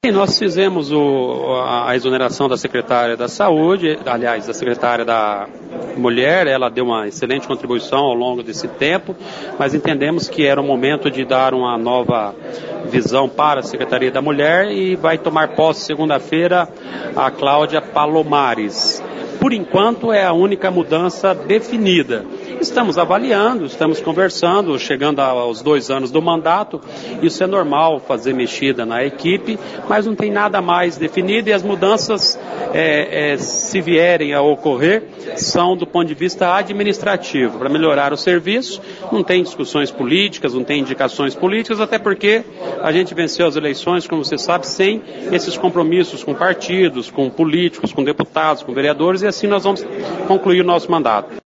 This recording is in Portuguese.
E nós fizemos a exoneração da secretária da Saúde, aliás, da secretária da Mulher. Ela deu uma excelente contribuição ao longo desse tempo, mas entendemos que era o momento de dar uma nova visão para a Secretaria da Mulher e vai tomar posse segunda-feira a Cláudia Palomares. Por enquanto é a única mudança definida. Estamos avaliando, estamos conversando, chegando aos 2 anos do mandato. Isso é normal, fazer mexida na equipe, mas não tem nada mais definido e as mudanças, se vierem a ocorrer, são do ponto de vista administrativo, para melhorar o serviço. Não tem discussões políticas, não tem indicações políticas, até porque a gente venceu as eleições, como você sabe, sem esses compromissos com partidos, com políticos, com deputados, com vereadores, e assim nós vamos concluir o nosso mandato.